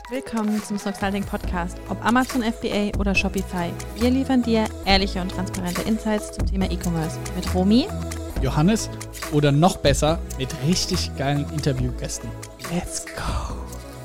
Willkommen zum Snoxalting Podcast, ob Amazon FBA oder Shopify. Wir liefern dir ehrliche und transparente Insights zum Thema E-Commerce mit Romy, Johannes oder noch besser mit richtig geilen Interviewgästen. Let's go!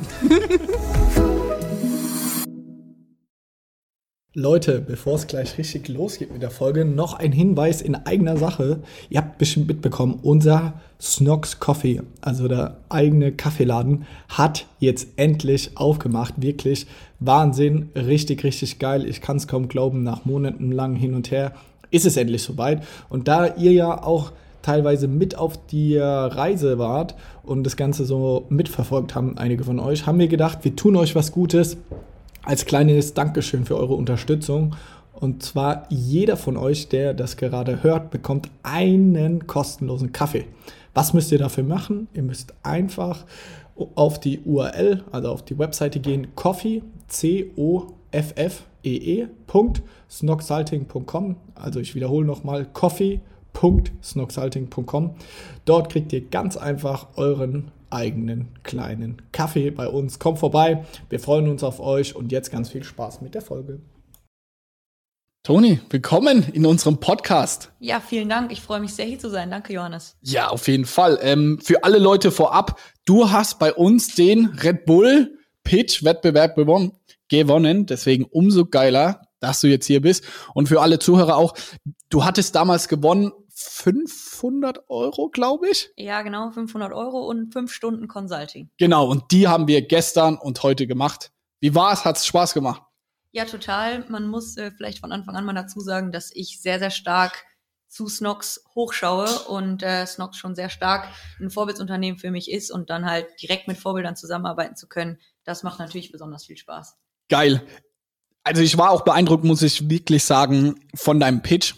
Leute, bevor es gleich richtig losgeht mit der Folge, noch ein Hinweis in eigener Sache. Ihr habt bestimmt mitbekommen, unser Snox Coffee, also der eigene Kaffeeladen, hat jetzt endlich aufgemacht. Wirklich Wahnsinn, richtig, richtig geil. Ich kann es kaum glauben, nach monatelang hin und her ist es endlich soweit. Und da ihr ja auch teilweise mit auf die Reise wart und das Ganze so mitverfolgt haben, einige von euch, haben wir gedacht, wir tun euch was Gutes. Als kleines Dankeschön für eure Unterstützung. Und zwar jeder von euch, der das gerade hört, bekommt einen kostenlosen Kaffee. Was müsst ihr dafür machen? Ihr müsst einfach auf die URL, also auf die Webseite gehen, coffee, coffee.snoxalting.com. Also ich wiederhole nochmal, coffee.snoxalting.com. Dort kriegt ihr ganz einfach euren eigenen kleinen Kaffee bei uns. Kommt vorbei, wir freuen uns auf euch und jetzt ganz viel Spaß mit der Folge. Toni, willkommen in unserem Podcast. Ja, vielen Dank. Ich freue mich sehr, hier zu sein. Danke, Johannes. Ja, auf jeden Fall. Für alle Leute vorab, du hast bei uns den Red Bull Pitch Wettbewerb gewonnen. Deswegen umso geiler, dass du jetzt hier bist. Und für alle Zuhörer auch, du hattest damals gewonnen 500 €, glaube ich. Ja, genau, 500 € und 5 Stunden Consulting. Genau, und die haben wir gestern und heute gemacht. Wie war's? Hat's Spaß gemacht? Ja, total. Man muss vielleicht von Anfang an mal dazu sagen, dass ich sehr, sehr stark zu Snox hochschaue und Snox schon sehr stark ein Vorbildsunternehmen für mich ist und dann halt direkt mit Vorbildern zusammenarbeiten zu können, das macht natürlich besonders viel Spaß. Geil. Also ich war auch beeindruckt, muss ich wirklich sagen, von deinem Pitch.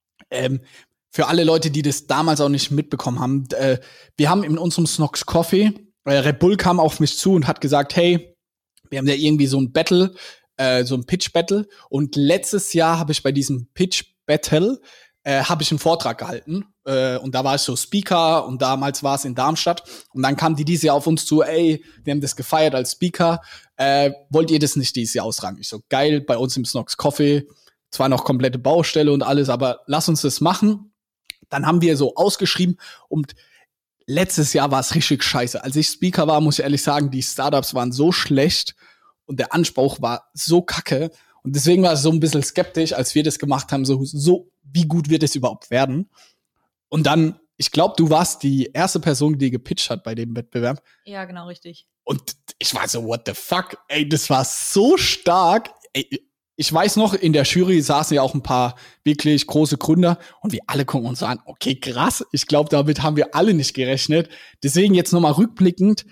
Für alle Leute, die das damals auch nicht mitbekommen haben, wir haben in unserem Snox Coffee, Red Bull kam auf mich zu und hat gesagt, hey, wir haben ja irgendwie so ein Battle, so ein Pitch-Battle. Und letztes Jahr habe ich bei diesem Pitch-Battle habe ich einen Vortrag gehalten. Und da war ich so Speaker und damals war es in Darmstadt. Und dann kam die dieses Jahr auf uns zu, ey, wir haben das gefeiert als Speaker. Wollt ihr das nicht dieses Jahr austragen? Ich so, geil, bei uns im Snox Coffee. Zwar noch komplette Baustelle und alles, aber lass uns das machen. Dann haben wir so ausgeschrieben und letztes Jahr war es richtig scheiße. Als ich Speaker war, muss ich ehrlich sagen, die Startups waren so schlecht und der Anspruch war so kacke. Und deswegen war es so ein bisschen skeptisch, als wir das gemacht haben, so wie gut wird es überhaupt werden. Und dann, ich glaube, du warst die erste Person, die gepitcht hat bei dem Wettbewerb. Ja, genau, richtig. Und ich war so, what the fuck? Ey, das war so stark. Ey, ich weiß noch, in der Jury saßen ja auch ein paar wirklich große Gründer und wir alle gucken uns so an, okay, krass, ich glaube, damit haben wir alle nicht gerechnet. Deswegen jetzt nochmal rückblickend,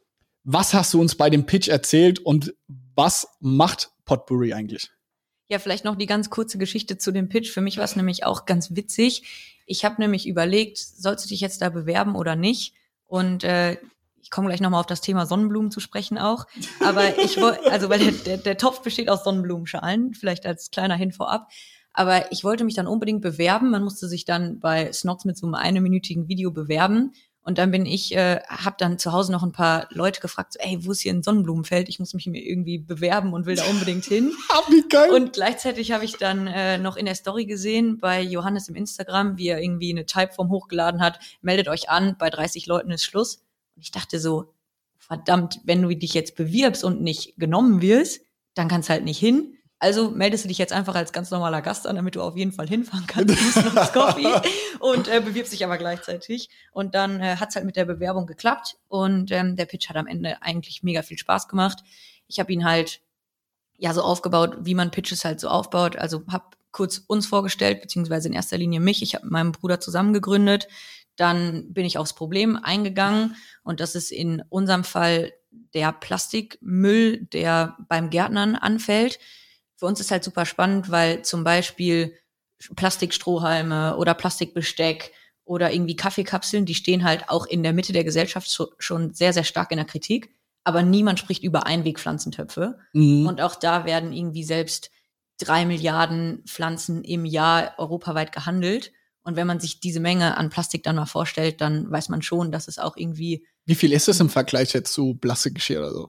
was hast du uns bei dem Pitch erzählt und was macht Potpourri eigentlich? Ja, vielleicht noch die ganz kurze Geschichte zu dem Pitch. Für mich war es nämlich auch ganz witzig. Ich habe nämlich überlegt, sollst du dich jetzt da bewerben oder nicht? Und ich komme gleich nochmal auf das Thema Sonnenblumen zu sprechen auch. Aber ich wollte, also weil der Topf besteht aus Sonnenblumenschalen, vielleicht als kleiner Hin vorab. Aber ich wollte mich dann unbedingt bewerben. Man musste sich dann bei Snox mit so einem 1-minütigen Video bewerben. Und dann habe dann zu Hause noch ein paar Leute gefragt, so, ey, wo ist hier ein Sonnenblumenfeld? Ich muss mich mir irgendwie bewerben und will da unbedingt hin. Wie geil. Und gleichzeitig habe ich dann noch in der Story gesehen bei Johannes im Instagram, wie er irgendwie eine Typeform hochgeladen hat. Meldet euch an, bei 30 Leuten ist Schluss. Und ich dachte so, verdammt, wenn du dich jetzt bewirbst und nicht genommen wirst, dann kannst halt nicht hin. Also meldest du dich jetzt einfach als ganz normaler Gast an, damit du auf jeden Fall hinfahren kannst ins Coffee und bewirbst dich aber gleichzeitig. Und dann hat's halt mit der Bewerbung geklappt und der Pitch hat am Ende eigentlich mega viel Spaß gemacht. Ich habe ihn halt ja so aufgebaut, wie man Pitches halt so aufbaut. Also habe kurz uns vorgestellt, beziehungsweise in erster Linie mich. Ich habe mit meinem Bruder zusammen gegründet. Dann bin ich aufs Problem eingegangen und das ist in unserem Fall der Plastikmüll, der beim Gärtnern anfällt. Für uns ist halt super spannend, weil zum Beispiel Plastikstrohhalme oder Plastikbesteck oder irgendwie Kaffeekapseln, die stehen halt auch in der Mitte der Gesellschaft schon sehr, sehr stark in der Kritik. Aber niemand spricht über Einwegpflanzentöpfe. Mhm. Und auch da werden irgendwie selbst 3 Milliarden Pflanzen im Jahr europaweit gehandelt. Und wenn man sich diese Menge an Plastik dann mal vorstellt, dann weiß man schon, dass es auch irgendwie... Wie viel ist es im Vergleich jetzt zu Plastikgeschirr oder so?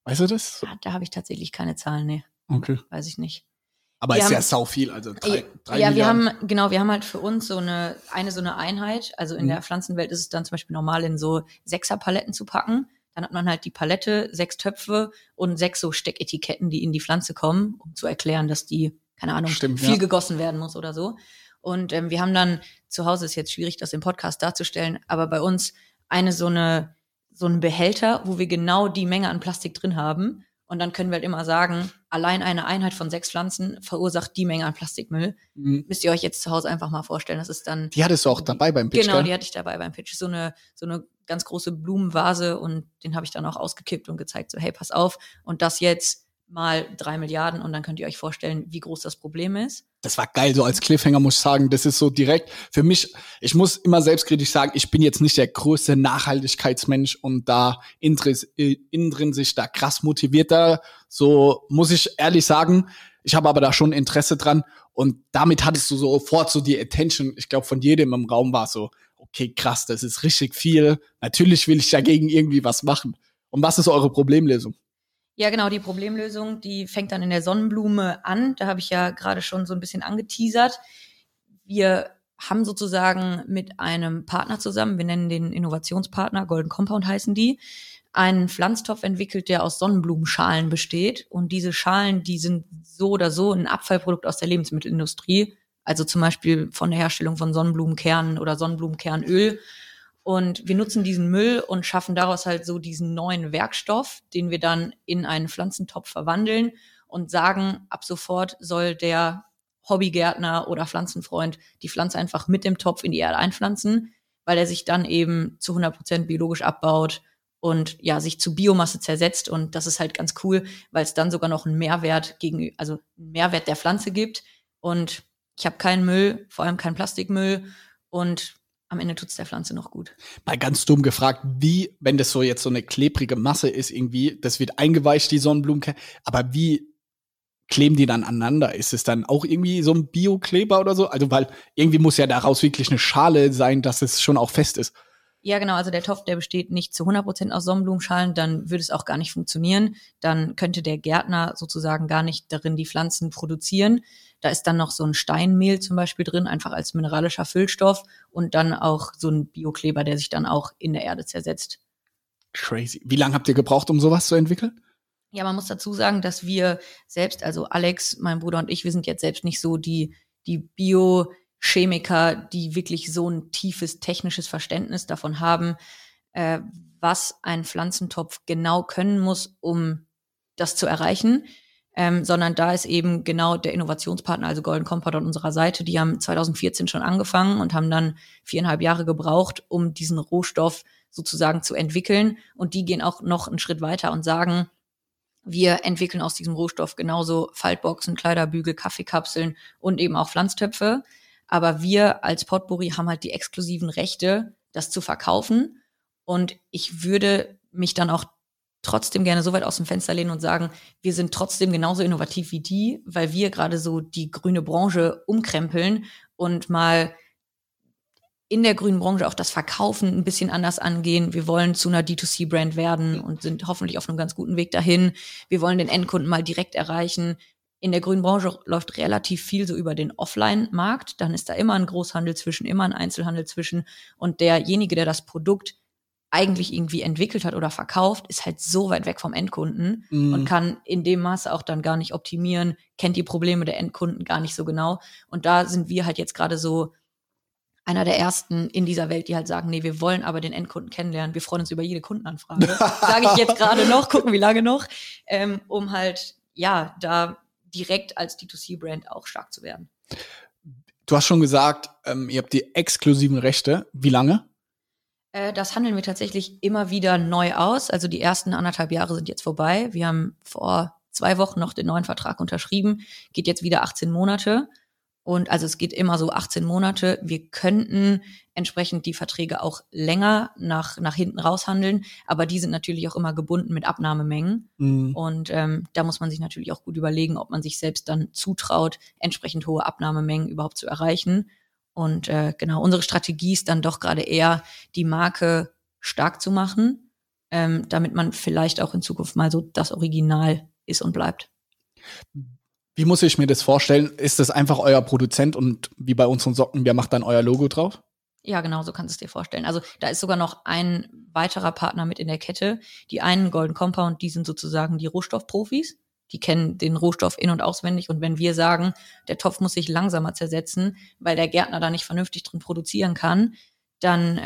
Weißt du das? Da habe ich tatsächlich keine Zahlen, nee. Okay. Weiß ich nicht. Aber Wir ist ja haben- sau viel, also 3 Ja, Milliarden. wir haben halt für uns so eine Einheit. Also in der Pflanzenwelt ist es dann zum Beispiel normal, in so 6er-Paletten zu packen. Dann hat man halt die Palette, 6 Töpfe und 6 so Stecketiketten, die in die Pflanze kommen, um zu erklären, dass die, keine Ahnung, Stimmt, viel ja. gegossen werden muss oder so. Und wir haben dann, zu Hause ist jetzt schwierig, das im Podcast darzustellen, aber bei uns so einen Behälter, wo wir genau die Menge an Plastik drin haben. Und dann können wir halt immer sagen, allein eine Einheit von 6 Pflanzen verursacht die Menge an Plastikmüll. Müsst ihr euch jetzt zu Hause einfach mal vorstellen. Das ist dann. Die hattest du auch dabei beim Pitch, Genau, gell? die hatte ich dabei beim Pitch. So eine ganz große Blumenvase und den habe ich dann auch ausgekippt und gezeigt, so hey, pass auf. Und das jetzt mal 3 Milliarden und dann könnt ihr euch vorstellen, wie groß das Problem ist. Das war geil, so als Cliffhanger muss ich sagen, das ist so direkt für mich, ich muss immer selbstkritisch sagen, ich bin jetzt nicht der größte Nachhaltigkeitsmensch und da intrinsisch da krass motivierter, so muss ich ehrlich sagen, ich habe aber da schon Interesse dran und damit hattest du sofort so die Attention, ich glaube von jedem im Raum war so, okay, krass, das ist richtig viel, natürlich will ich dagegen irgendwie was machen. Und was ist eure Problemlösung? Ja, genau, die Problemlösung, die fängt dann in der Sonnenblume an. Da habe ich ja gerade schon so ein bisschen angeteasert. Wir haben sozusagen mit einem Partner zusammen, wir nennen den Innovationspartner, Golden Compound heißen die, einen Pflanztopf entwickelt, der aus Sonnenblumenschalen besteht. Und diese Schalen, die sind so oder so ein Abfallprodukt aus der Lebensmittelindustrie. Also zum Beispiel von der Herstellung von Sonnenblumenkernen oder Sonnenblumenkernöl. Und wir nutzen diesen Müll und schaffen daraus halt so diesen neuen Werkstoff, den wir dann in einen Pflanzentopf verwandeln und sagen, ab sofort soll der Hobbygärtner oder Pflanzenfreund die Pflanze einfach mit dem Topf in die Erde einpflanzen, weil er sich dann eben zu 100% biologisch abbaut und ja, sich zu Biomasse zersetzt. Und das ist halt ganz cool, weil es dann sogar noch einen Mehrwert einen Mehrwert der Pflanze gibt. Und ich habe keinen Müll, vor allem keinen Plastikmüll und am Ende tut's der Pflanze noch gut. Mal ganz dumm gefragt, wie, wenn das so jetzt so eine klebrige Masse ist irgendwie, das wird eingeweicht, die Sonnenblumenkerne, aber wie kleben die dann aneinander? Ist es dann auch irgendwie so ein Biokleber oder so? Also, weil irgendwie muss ja daraus wirklich eine Schale sein, dass es schon auch fest ist. Ja, genau. Also der Topf, der besteht nicht zu 100% aus Sonnenblumenschalen, dann würde es auch gar nicht funktionieren. Dann könnte der Gärtner sozusagen gar nicht darin die Pflanzen produzieren. Da ist dann noch so ein Steinmehl zum Beispiel drin, einfach als mineralischer Füllstoff und dann auch so ein Biokleber, der sich dann auch in der Erde zersetzt. Crazy. Wie lange habt ihr gebraucht, um sowas zu entwickeln? Ja, man muss dazu sagen, dass wir selbst, also Alex, mein Bruder und ich, wir sind jetzt selbst nicht so die Biochemiker, die wirklich so ein tiefes technisches Verständnis davon haben, was ein Pflanzentopf genau können muss, um das zu erreichen. Sondern da ist eben genau der Innovationspartner, also Golden Compound an unserer Seite, die haben 2014 schon angefangen und haben dann 4,5 Jahre gebraucht, um diesen Rohstoff sozusagen zu entwickeln. Und die gehen auch noch einen Schritt weiter und sagen, wir entwickeln aus diesem Rohstoff genauso Faltboxen, Kleiderbügel, Kaffeekapseln und eben auch Pflanztöpfe. Aber wir als Potpourri haben halt die exklusiven Rechte, das zu verkaufen. Und ich würde mich dann auch trotzdem gerne so weit aus dem Fenster lehnen und sagen, wir sind trotzdem genauso innovativ wie die, weil wir gerade so die grüne Branche umkrempeln und mal in der grünen Branche auch das Verkaufen ein bisschen anders angehen. Wir wollen zu einer D2C-Brand werden und sind hoffentlich auf einem ganz guten Weg dahin. Wir wollen den Endkunden mal direkt erreichen. In der grünen Branche läuft relativ viel so über den Offline-Markt. Dann ist da immer ein Großhandel zwischen, immer ein Einzelhandel zwischen. Und derjenige, der das Produkt eigentlich irgendwie entwickelt hat oder verkauft, ist halt so weit weg vom Endkunden und kann in dem Maße auch dann gar nicht optimieren, kennt die Probleme der Endkunden gar nicht so genau. Und da sind wir halt jetzt gerade so einer der ersten in dieser Welt, die halt sagen, nee, wir wollen aber den Endkunden kennenlernen. Wir freuen uns über jede Kundenanfrage. Sage ich jetzt gerade noch, gucken wie lange noch, um halt, ja, da direkt als D2C-Brand auch stark zu werden. Du hast schon gesagt, ihr habt die exklusiven Rechte. Wie lange? Das handeln wir tatsächlich immer wieder neu aus. Also die ersten 1,5 Jahre sind jetzt vorbei. Wir haben vor 2 Wochen noch den neuen Vertrag unterschrieben. Geht jetzt wieder 18 Monate. Und also es geht immer so 18 Monate. Wir könnten entsprechend die Verträge auch länger nach hinten raushandeln. Aber die sind natürlich auch immer gebunden mit Abnahmemengen. Und da muss man sich natürlich auch gut überlegen, ob man sich selbst dann zutraut, entsprechend hohe Abnahmemengen überhaupt zu erreichen. Und genau, unsere Strategie ist dann doch gerade eher, die Marke stark zu machen damit man vielleicht auch in Zukunft mal so das Original ist und bleibt. Wie muss ich mir das vorstellen? Ist das einfach euer Produzent und wie bei unseren Socken, wer macht dann euer Logo drauf? Ja, genau, so kannst du es dir vorstellen. Also da ist sogar noch ein weiterer Partner mit in der Kette. Die einen, Golden Compound, die sind sozusagen die Rohstoffprofis. Die kennen den Rohstoff in- und auswendig. Und wenn wir sagen, der Topf muss sich langsamer zersetzen, weil der Gärtner da nicht vernünftig drin produzieren kann, dann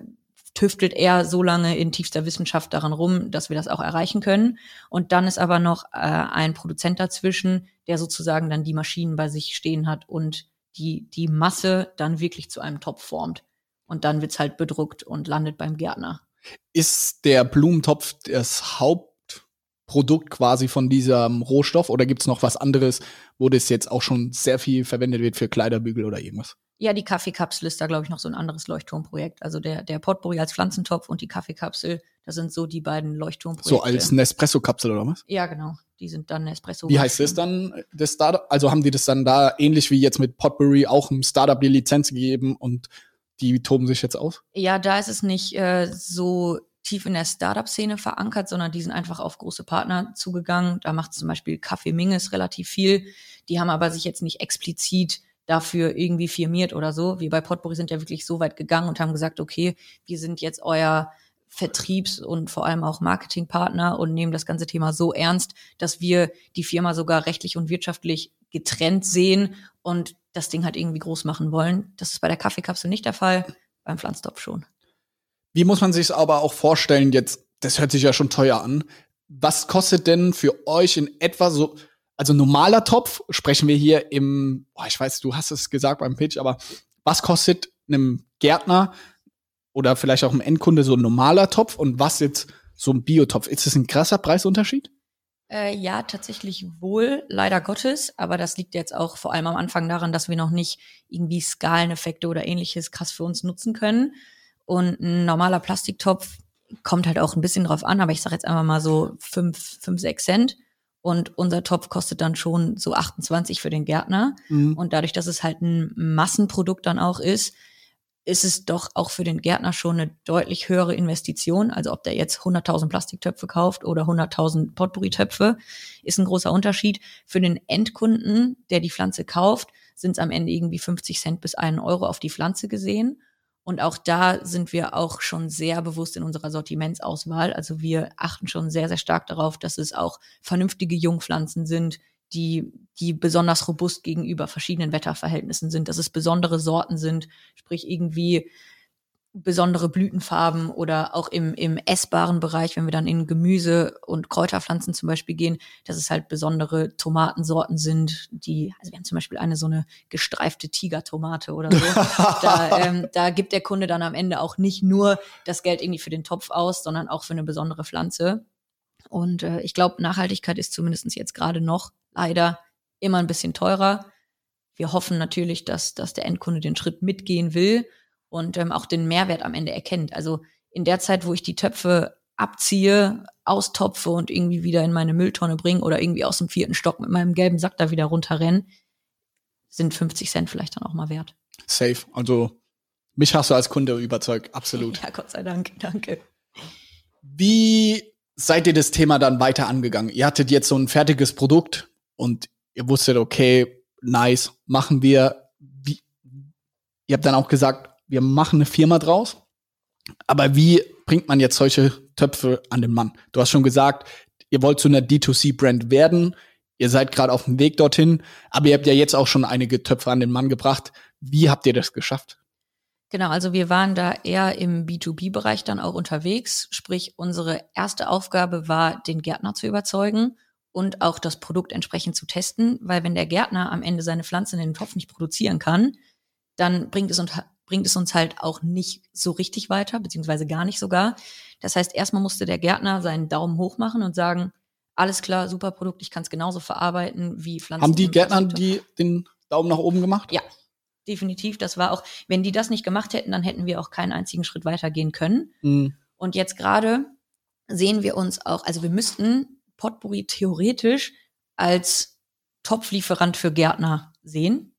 tüftelt er so lange in tiefster Wissenschaft daran rum, dass wir das auch erreichen können. Und dann ist aber noch ein Produzent dazwischen, der sozusagen dann die Maschinen bei sich stehen hat und die Masse dann wirklich zu einem Topf formt. Und dann wird's halt bedruckt und landet beim Gärtner. Ist der Blumentopf das Hauptprodukt quasi von diesem Rohstoff oder gibt's noch was anderes, wo das jetzt auch schon sehr viel verwendet wird für Kleiderbügel oder irgendwas? Ja, die Kaffeekapsel ist da, glaube ich, noch so ein anderes Leuchtturmprojekt. Also der Potpourri als Pflanzentopf und die Kaffeekapsel, das sind so die beiden Leuchtturmprojekte. So als Nespresso-Kapsel oder was? Ja, genau. Die sind dann Nespresso. Wie heißt das dann, das Startup? Also haben die das dann da ähnlich wie jetzt mit Potpourri auch einem Startup die Lizenz gegeben und die toben sich jetzt aus? Ja, da ist es nicht so tief in der Startup-Szene verankert, sondern die sind einfach auf große Partner zugegangen. Da macht zum Beispiel Kaffee Minges relativ viel. Die haben aber sich jetzt nicht explizit dafür irgendwie firmiert oder so. Wir bei Potpourri sind ja wirklich so weit gegangen und haben gesagt, okay, wir sind jetzt euer Vertriebs- und vor allem auch Marketingpartner und nehmen das ganze Thema so ernst, dass wir die Firma sogar rechtlich und wirtschaftlich getrennt sehen und das Ding halt irgendwie groß machen wollen. Das ist bei der Kaffeekapsel nicht der Fall, beim Pflanztopf schon. Wie muss man sich aber auch vorstellen, jetzt, das hört sich ja schon teuer an. Was kostet denn für euch in etwa so, also normaler Topf, sprechen wir hier ich weiß, du hast es gesagt beim Pitch, aber was kostet einem Gärtner oder vielleicht auch einem Endkunde so ein normaler Topf und was jetzt so ein Biotopf? Ist das ein krasser Preisunterschied? Ja, tatsächlich wohl, leider Gottes. Aber das liegt jetzt auch vor allem am Anfang daran, dass wir noch nicht irgendwie Skaleneffekte oder ähnliches krass für uns nutzen können. Und ein normaler Plastiktopf kommt halt auch ein bisschen drauf an, aber ich sage jetzt einfach mal so 5, 6 Cent. Und unser Topf kostet dann schon so 28 für den Gärtner. Mhm. Und dadurch, dass es halt ein Massenprodukt dann auch ist es doch auch für den Gärtner schon eine deutlich höhere Investition. Also ob der jetzt 100.000 Plastiktöpfe kauft oder 100.000 Potpourri-Töpfe, ist ein großer Unterschied. Für den Endkunden, der die Pflanze kauft, sind es am Ende irgendwie 50 Cent bis 1 Euro auf die Pflanze gesehen. Und auch da sind wir auch schon sehr bewusst in unserer Sortimentsauswahl. Also wir achten schon sehr, sehr stark darauf, dass es auch vernünftige Jungpflanzen sind, die besonders robust gegenüber verschiedenen Wetterverhältnissen sind, dass es besondere Sorten sind, sprich irgendwie besondere Blütenfarben oder auch im essbaren Bereich, wenn wir dann in Gemüse- und Kräuterpflanzen zum Beispiel gehen, dass es halt besondere Tomatensorten sind, also wir haben zum Beispiel so eine gestreifte Tigertomate oder so. Da gibt der Kunde dann am Ende auch nicht nur das Geld irgendwie für den Topf aus, sondern auch für eine besondere Pflanze. Und ich glaube, Nachhaltigkeit ist zumindest jetzt gerade noch leider immer ein bisschen teurer. Wir hoffen natürlich, dass der Endkunde den Schritt mitgehen will und auch den Mehrwert am Ende erkennt. Also in der Zeit, wo ich die Töpfe abziehe, austopfe und irgendwie wieder in meine Mülltonne bringe oder irgendwie aus dem 4. Stock mit meinem gelben Sack da wieder runterrenne, sind 50 Cent vielleicht dann auch mal wert. Safe. Also mich hast du als Kunde überzeugt, absolut. Ja, Gott sei Dank, danke. Wie seid ihr das Thema dann weiter angegangen? Ihr hattet jetzt so ein fertiges Produkt und ihr wusstet, okay, nice, machen wir. Ihr habt dann auch gesagt, wir machen eine Firma draus. Aber wie bringt man jetzt solche Töpfe an den Mann? Du hast schon gesagt, ihr wollt zu einer D2C-Brand werden. Ihr seid gerade auf dem Weg dorthin. Aber ihr habt ja jetzt auch schon einige Töpfe an den Mann gebracht. Wie habt ihr das geschafft? Genau, also wir waren da eher im B2B-Bereich dann auch unterwegs. Sprich, unsere erste Aufgabe war, den Gärtner zu überzeugen und auch das Produkt entsprechend zu testen. Weil wenn der Gärtner am Ende seine Pflanze in den Topf nicht produzieren kann, dann bringt es uns halt auch nicht so richtig weiter, beziehungsweise gar nicht sogar. Das heißt, erstmal musste der Gärtner seinen Daumen hoch machen und sagen, alles klar, super Produkt, ich kann es genauso verarbeiten wie Pflanzen. Haben die Gärtner den Daumen nach oben gemacht? Ja, definitiv. Das war auch, wenn die das nicht gemacht hätten, dann hätten wir auch keinen einzigen Schritt weitergehen können. Mhm. Und jetzt gerade sehen wir uns auch, also wir müssten Potpourri theoretisch als Topflieferant für Gärtner sehen.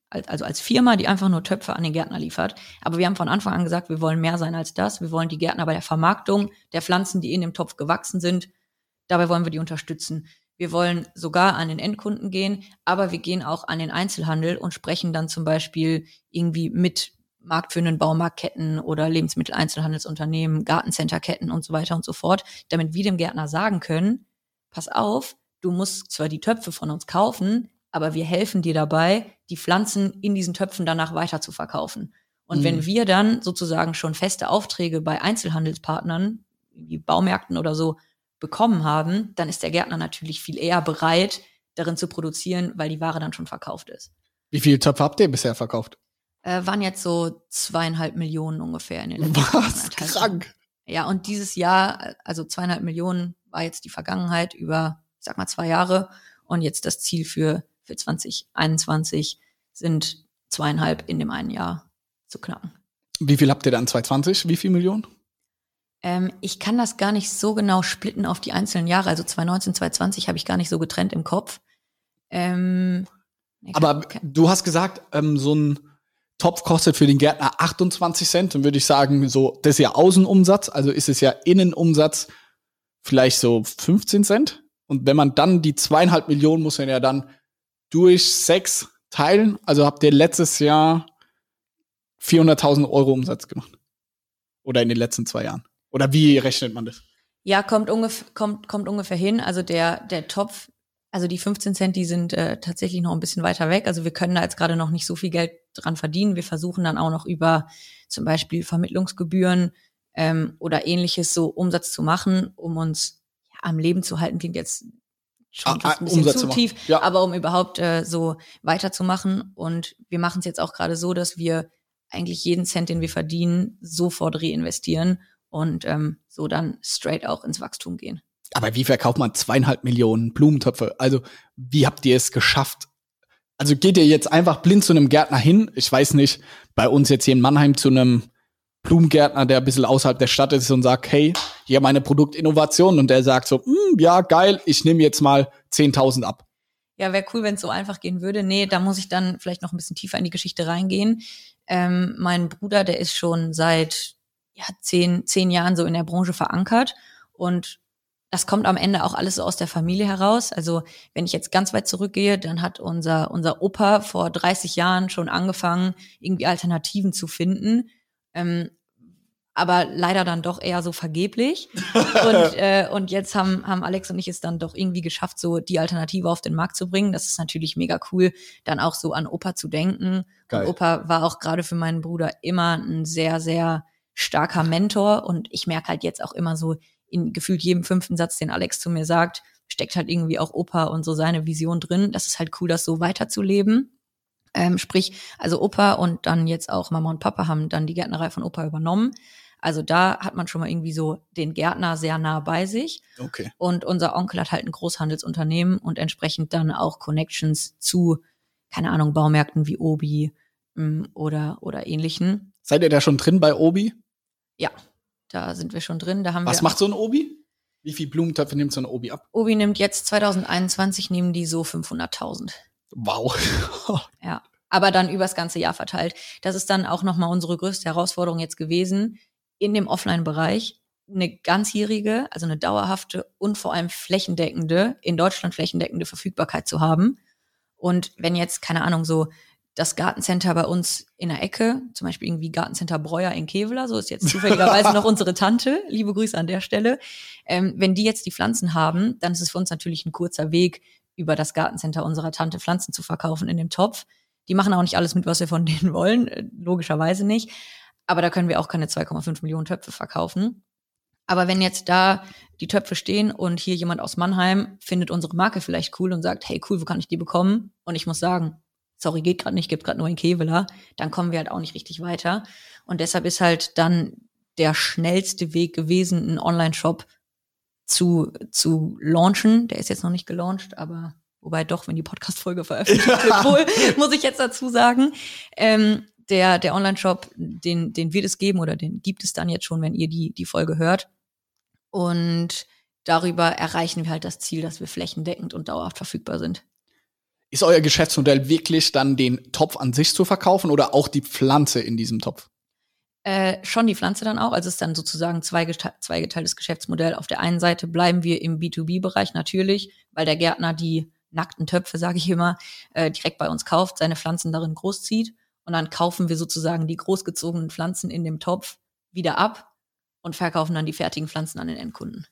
also als Firma, die einfach nur Töpfe an den Gärtner liefert. Aber wir haben von Anfang an gesagt, wir wollen mehr sein als das. Wir wollen die Gärtner bei der Vermarktung der Pflanzen, die in dem Topf gewachsen sind, dabei wollen wir die unterstützen. Wir wollen sogar an den Endkunden gehen, aber wir gehen auch an den Einzelhandel und sprechen dann zum Beispiel irgendwie mit marktführenden Baumarktketten oder Lebensmitteleinzelhandelsunternehmen, Gartencenterketten und so weiter und so fort, damit wir dem Gärtner sagen können, pass auf, du musst zwar die Töpfe von uns kaufen, aber wir helfen dir dabei, die Pflanzen in diesen Töpfen danach weiter zu verkaufen. Und wenn wir dann sozusagen schon feste Aufträge bei Einzelhandelspartnern, wie Baumärkten oder so, bekommen haben, dann ist der Gärtner natürlich viel eher bereit, darin zu produzieren, weil die Ware dann schon verkauft ist. Wie viele Töpfe habt ihr bisher verkauft? Waren jetzt so 2,5 Millionen ungefähr in den letzten Was? Krank. Ja, und dieses Jahr, also 2,5 Millionen war jetzt die Vergangenheit über, ich sag mal, 2 Jahre. Und jetzt das Ziel für 2021 sind 2,5 in dem einen Jahr zu knacken. Wie viel habt ihr dann 2020? Wie viel Millionen? Ich kann das gar nicht so genau splitten auf die einzelnen Jahre. Also 2019, 2020 habe ich gar nicht so getrennt im Kopf. Aber du hast gesagt, so ein Topf kostet für den Gärtner 28 Cent. Dann würde ich sagen, so, das ist ja Außenumsatz, also ist es ja Innenumsatz vielleicht so 15 Cent. Und wenn man dann die 2,5 Millionen muss man ja dann durch 6 teilen. Also habt ihr letztes Jahr 400.000 Euro Umsatz gemacht. Oder in den letzten 2 Jahren. Oder wie rechnet man das? Ja, kommt ungefähr hin. Also der Topf, also die 15 Cent, die sind tatsächlich noch ein bisschen weiter weg. Also wir können da jetzt gerade noch nicht so viel Geld dran verdienen. Wir versuchen dann auch noch über zum Beispiel Vermittlungsgebühren oder ähnliches so Umsatz zu machen, um uns am Leben zu halten. Klingt jetzt schon fast ein bisschen Umsatz zu tief, ja. Aber um überhaupt so weiterzumachen. Und wir machen es jetzt auch gerade so, dass wir eigentlich jeden Cent, den wir verdienen, sofort reinvestieren und so dann straight auch ins Wachstum gehen. Aber wie verkauft man 2,5 Millionen Blumentöpfe? Also wie habt ihr es geschafft? Also geht ihr jetzt einfach blind zu einem Gärtner hin? Ich weiß nicht, bei uns jetzt hier in Mannheim zu einem Blumengärtner, der ein bisschen außerhalb der Stadt ist und sagt, hey, hier meine Produktinnovation. Und der sagt so, ja, geil, ich nehme jetzt mal 10.000 ab. Ja, wäre cool, wenn es so einfach gehen würde. Nee, da muss ich dann vielleicht noch ein bisschen tiefer in die Geschichte reingehen. Mein Bruder, der ist schon seit 10 Jahren so in der Branche verankert und das kommt am Ende auch alles so aus der Familie heraus. Also wenn ich jetzt ganz weit zurückgehe, dann hat unser Opa vor 30 Jahren schon angefangen, irgendwie Alternativen zu finden, aber leider dann doch eher so vergeblich. Und jetzt haben Alex und ich es dann doch irgendwie geschafft, so die Alternative auf den Markt zu bringen. Das ist natürlich mega cool, dann auch so an Opa zu denken. Geil. Und Opa war auch gerade für meinen Bruder immer ein sehr, sehr starker Mentor. Und ich merke halt jetzt auch immer so, in gefühlt jedem 5. Satz, den Alex zu mir sagt, steckt halt irgendwie auch Opa und so seine Vision drin. Das ist halt cool, das so weiterzuleben. Sprich, also Opa und dann jetzt auch Mama und Papa haben dann die Gärtnerei von Opa übernommen. Also da hat man schon mal irgendwie so den Gärtner sehr nah bei sich. Okay. Und unser Onkel hat halt ein Großhandelsunternehmen und entsprechend dann auch Connections zu, keine Ahnung, Baumärkten wie Obi oder ähnlichen. Seid ihr da schon drin bei Obi? Ja, da sind wir schon drin. Da haben Was macht so ein Obi? Wie viel Blumentöpfe nimmt so ein Obi ab? Obi nimmt jetzt 2021, nehmen die so 500.000. Wow. Ja, aber dann übers ganze Jahr verteilt. Das ist dann auch nochmal unsere größte Herausforderung jetzt gewesen, in dem Offline-Bereich eine ganzjährige, also eine dauerhafte und vor allem in Deutschland flächendeckende Verfügbarkeit zu haben. Und wenn jetzt, keine Ahnung, so das Gartencenter bei uns in der Ecke, zum Beispiel irgendwie Gartencenter Breuer in Kevela, so ist jetzt zufälligerweise noch unsere Tante, liebe Grüße an der Stelle. Wenn die jetzt die Pflanzen haben, dann ist es für uns natürlich ein kurzer Weg, über das Gartencenter unserer Tante Pflanzen zu verkaufen in dem Topf. Die machen auch nicht alles mit, was wir von denen wollen, logischerweise nicht. Aber da können wir auch keine 2,5 Millionen Töpfe verkaufen. Aber wenn jetzt da die Töpfe stehen und hier jemand aus Mannheim findet unsere Marke vielleicht cool und sagt, hey cool, wo kann ich die bekommen? Und ich muss sagen, sorry, geht gerade nicht, gibt gerade nur in Kevela, dann kommen wir halt auch nicht richtig weiter. Und deshalb ist halt dann der schnellste Weg gewesen, einen Online-Shop zu launchen. Der ist jetzt noch nicht gelauncht, aber wobei doch, wenn die Podcast-Folge veröffentlicht wird, wohl, muss ich jetzt dazu sagen. Der Online-Shop, den wird es geben oder den gibt es dann jetzt schon, wenn ihr die Folge hört. Und darüber erreichen wir halt das Ziel, dass wir flächendeckend und dauerhaft verfügbar sind. Ist euer Geschäftsmodell wirklich dann den Topf an sich zu verkaufen oder auch die Pflanze in diesem Topf? Schon die Pflanze dann auch. Also es ist dann sozusagen zweigeteiltes Geschäftsmodell. Auf der einen Seite bleiben wir im B2B-Bereich natürlich, weil der Gärtner die nackten Töpfe, sage ich immer, direkt bei uns kauft, seine Pflanzen darin großzieht. Und dann kaufen wir sozusagen die großgezogenen Pflanzen in dem Topf wieder ab und verkaufen dann die fertigen Pflanzen an den Endkunden.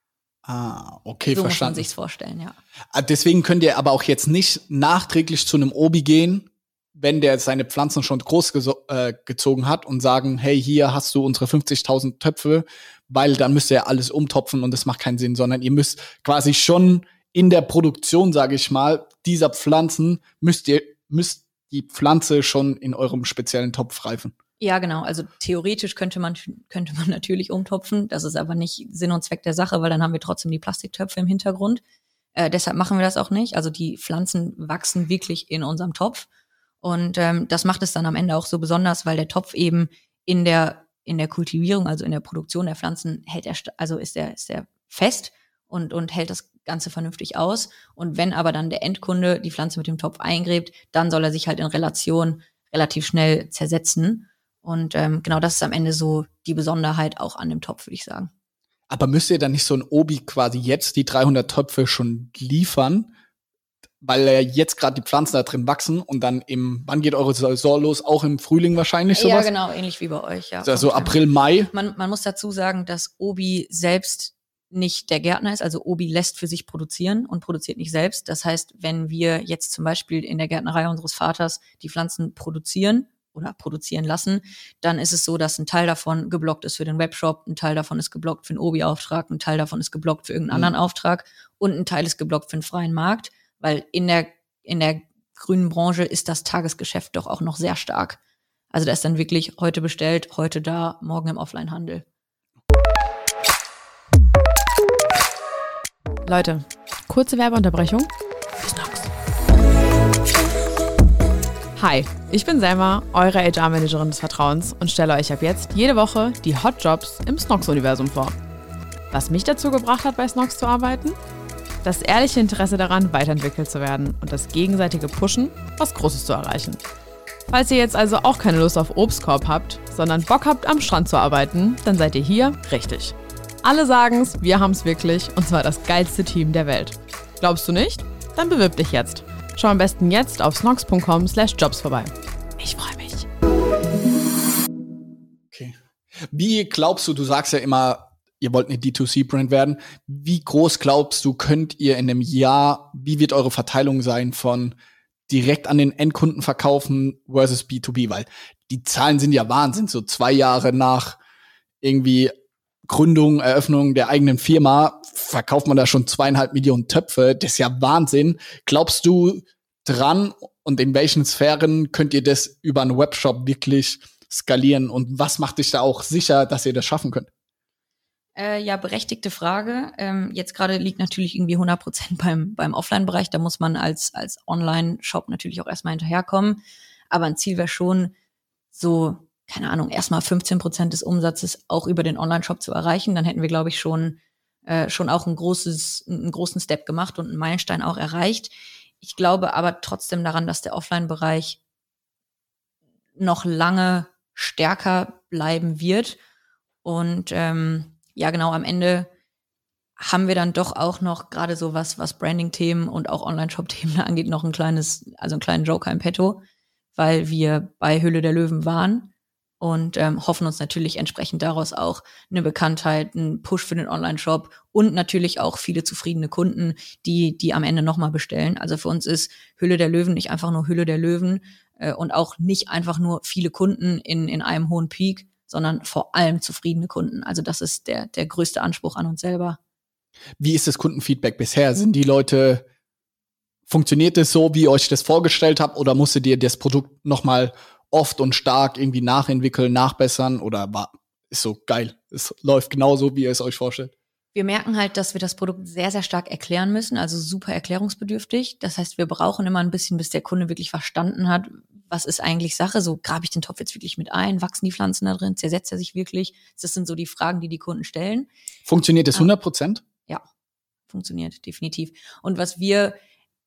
Okay, so verstanden. muss man sich's vorstellen, ja. Deswegen könnt ihr aber auch jetzt nicht nachträglich zu einem Obi gehen, wenn der seine Pflanzen schon groß gezogen hat und sagen, hey, hier hast du unsere 50.000 Töpfe, weil dann müsst ihr ja alles umtopfen und das macht keinen Sinn, sondern ihr müsst quasi schon in der Produktion, sage ich mal, dieser Pflanzen müsst die Pflanze schon in eurem speziellen Topf reifen. Ja, genau. Also theoretisch könnte man natürlich umtopfen. Das ist aber nicht Sinn und Zweck der Sache, weil dann haben wir trotzdem die Plastiktöpfe im Hintergrund. Deshalb machen wir das auch nicht. Also die Pflanzen wachsen wirklich in unserem Topf. Und das macht es dann am Ende auch so besonders, weil der Topf eben in der Kultivierung, also in der Produktion der Pflanzen ist der fest und hält das Ganze vernünftig aus. Und wenn aber dann der Endkunde die Pflanze mit dem Topf eingräbt, dann soll er sich halt in Relation relativ schnell zersetzen. Und genau das ist am Ende so die Besonderheit auch an dem Topf, würde ich sagen. Aber müsst ihr dann nicht so ein Obi quasi jetzt die 300 Töpfe schon liefern, weil jetzt gerade die Pflanzen da drin wachsen und dann wann geht eure Saison los? Auch im Frühling wahrscheinlich sowas? Ja, genau, ähnlich wie bei euch, ja. Also April, Mai? Man muss dazu sagen, dass Obi selbst nicht der Gärtner ist, also Obi lässt für sich produzieren und produziert nicht selbst. Das heißt, wenn wir jetzt zum Beispiel in der Gärtnerei unseres Vaters die Pflanzen produzieren oder produzieren lassen, dann ist es so, dass ein Teil davon geblockt ist für den Webshop, ein Teil davon ist geblockt für einen Obi-Auftrag, ein Teil davon ist geblockt für irgendeinen anderen Auftrag und ein Teil ist geblockt für einen freien Markt, weil in der grünen Branche ist das Tagesgeschäft doch auch noch sehr stark. Also da ist dann wirklich heute bestellt, heute da, morgen im Offline-Handel. Leute, kurze Werbeunterbrechung. Snox. Hi, ich bin Selma, eure HR-Managerin des Vertrauens und stelle euch ab jetzt jede Woche die Hot Jobs im Snox-Universum vor. Was mich dazu gebracht hat, bei Snox zu arbeiten? Das ehrliche Interesse daran, weiterentwickelt zu werden und das gegenseitige Pushen, was Großes zu erreichen. Falls ihr jetzt also auch keine Lust auf Obstkorb habt, sondern Bock habt, am Strand zu arbeiten, dann seid ihr hier richtig. Alle sagen's, wir haben's wirklich, und zwar das geilste Team der Welt. Glaubst du nicht? Dann bewirb dich jetzt. Schau am besten jetzt auf snox.com/jobs vorbei. Ich freue mich. Okay. Wie glaubst du sagst ja immer, ihr wollt eine D2C-Brand werden. Wie groß glaubst du, könnt ihr in einem Jahr, wie wird eure Verteilung sein von direkt an den Endkunden verkaufen versus B2B? Weil die Zahlen sind ja Wahnsinn. So 2 Jahre nach irgendwie Gründung, Eröffnung der eigenen Firma verkauft man da schon 2,5 Millionen Töpfe. Das ist ja Wahnsinn. Glaubst du dran und in welchen Sphären könnt ihr das über einen Webshop wirklich skalieren? Und was macht dich da auch sicher, dass ihr das schaffen könnt? Ja, berechtigte Frage. Jetzt gerade liegt natürlich irgendwie 100% beim Offline-Bereich. Da muss man als Online-Shop natürlich auch erstmal hinterherkommen. Aber ein Ziel wäre schon so, keine Ahnung, erstmal 15% des Umsatzes auch über den Online-Shop zu erreichen. Dann hätten wir, glaube ich, schon auch einen großen Step gemacht und einen Meilenstein auch erreicht. Ich glaube aber trotzdem daran, dass der Offline-Bereich noch lange stärker bleiben wird. Und ja, genau, am Ende haben wir dann doch auch noch gerade so was Branding-Themen und auch Online-Shop-Themen angeht, noch einen kleinen Joker im Petto, weil wir bei Höhle der Löwen waren und hoffen uns natürlich entsprechend daraus auch eine Bekanntheit, einen Push für den Online-Shop und natürlich auch viele zufriedene Kunden, die am Ende nochmal bestellen. Also für uns ist Höhle der Löwen nicht einfach nur Höhle der Löwen und auch nicht einfach nur viele Kunden in einem hohen Peak, sondern vor allem zufriedene Kunden. Also das ist der größte Anspruch an uns selber. Wie ist das Kundenfeedback bisher? Funktioniert es so, wie ihr euch das vorgestellt habt, oder musstet ihr das Produkt nochmal oft und stark irgendwie nachentwickeln, nachbessern, oder ist so geil, es läuft genauso, wie ihr es euch vorstellt? Wir merken halt, dass wir das Produkt sehr, sehr stark erklären müssen, also super erklärungsbedürftig. Das heißt, wir brauchen immer ein bisschen, bis der Kunde wirklich verstanden hat, was ist eigentlich Sache? So, grabe ich den Topf jetzt wirklich mit ein? Wachsen die Pflanzen da drin? Zersetzt er sich wirklich? Das sind so die Fragen, die Kunden stellen. Funktioniert das 100%? Ja, funktioniert, definitiv. Und was wir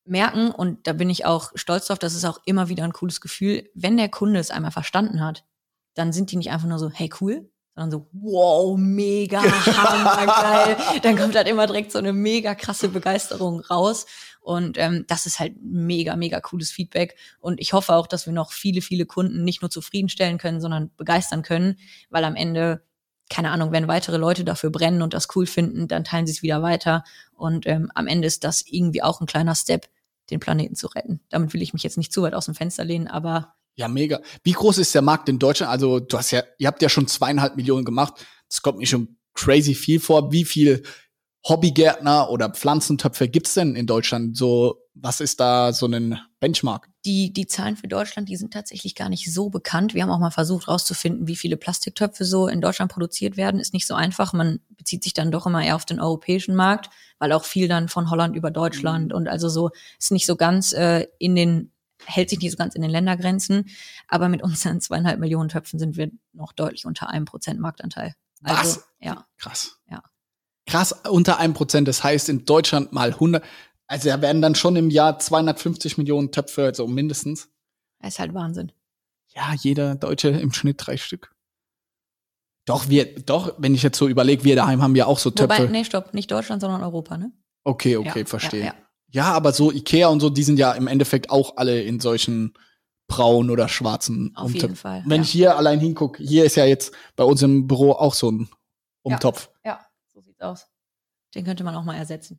merken, und da bin ich auch stolz drauf, das ist auch immer wieder ein cooles Gefühl, wenn der Kunde es einmal verstanden hat, dann sind die nicht einfach nur so, hey, cool, sondern so, wow, mega, hammergeil. Dann kommt halt immer direkt so eine mega krasse Begeisterung raus. Und das ist halt mega, mega cooles Feedback. Und ich hoffe auch, dass wir noch viele, viele Kunden nicht nur zufriedenstellen können, sondern begeistern können, weil am Ende, keine Ahnung, wenn weitere Leute dafür brennen und das cool finden, dann teilen sie es wieder weiter. Und am Ende ist das irgendwie auch ein kleiner Step, den Planeten zu retten. Damit will ich mich jetzt nicht zu weit aus dem Fenster lehnen, aber ja, mega. Wie groß ist der Markt in Deutschland? Also ihr habt ja schon 2,5 Millionen gemacht. Das kommt mir schon crazy viel vor. Wie viel Hobbygärtner oder Pflanzentöpfe gibt's denn in Deutschland? So, was ist da so ein Benchmark? Die Zahlen für Deutschland, die sind tatsächlich gar nicht so bekannt. Wir haben auch mal versucht rauszufinden, wie viele Plastiktöpfe so in Deutschland produziert werden. Ist nicht so einfach. Man bezieht sich dann doch immer eher auf den europäischen Markt, weil auch viel dann von Holland über Deutschland und also so ist nicht so ganz hält sich nicht so ganz in den Ländergrenzen. Aber mit unseren 2,5 Millionen Töpfen sind wir noch deutlich unter 1% Marktanteil. Also, was? Ja. Krass. Ja. Krass, unter 1%. Das heißt, in Deutschland mal 100. Also da werden dann schon im Jahr 250 Millionen Töpfe, also mindestens. Das ist halt Wahnsinn. Ja, jeder Deutsche im Schnitt 3 Stück. Doch, wenn ich jetzt so überlege, wir daheim haben ja auch so Töpfe. Wobei, nee, stopp, nicht Deutschland, sondern Europa, ne? Okay, Ja, verstehe. ja. Ja, aber so Ikea und so, die sind ja im Endeffekt auch alle in solchen braunen oder schwarzen Auf jeden Fall. Wenn ich hier allein hingucke, hier ist ja jetzt bei uns im Büro auch so ein Umtopf. Ja, so sieht's aus. Den könnte man auch mal ersetzen.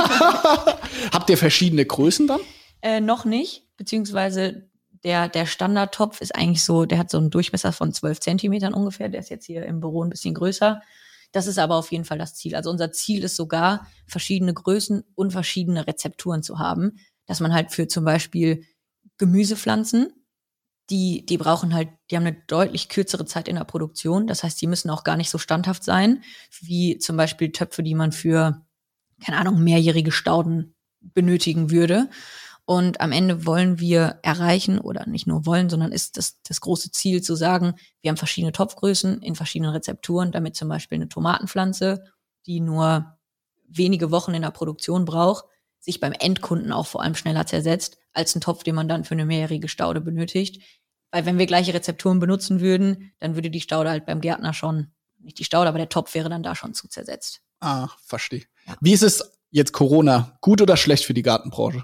Habt ihr verschiedene Größen dann? Noch nicht, beziehungsweise der Standardtopf ist eigentlich so, der hat so einen Durchmesser von 12 Zentimetern ungefähr. Der ist jetzt hier im Büro ein bisschen größer. Das ist aber auf jeden Fall das Ziel. Also unser Ziel ist sogar, verschiedene Größen und verschiedene Rezepturen zu haben, dass man halt für zum Beispiel Gemüsepflanzen, die brauchen halt, die haben eine deutlich kürzere Zeit in der Produktion. Das heißt, die müssen auch gar nicht so standhaft sein, wie zum Beispiel Töpfe, die man für, keine Ahnung, mehrjährige Stauden benötigen würde. Und am Ende wollen wir erreichen, oder nicht nur wollen, sondern ist das große Ziel zu sagen, wir haben verschiedene Topfgrößen in verschiedenen Rezepturen, damit zum Beispiel eine Tomatenpflanze, die nur wenige Wochen in der Produktion braucht, sich beim Endkunden auch vor allem schneller zersetzt, als ein Topf, den man dann für eine mehrjährige Staude benötigt. Weil wenn wir gleiche Rezepturen benutzen würden, dann würde die Staude halt beim Gärtner schon, nicht die Staude, aber der Topf wäre dann da schon zu zersetzt. Ah, verstehe. Ja. Wie ist es jetzt Corona? Gut oder schlecht für die Gartenbranche?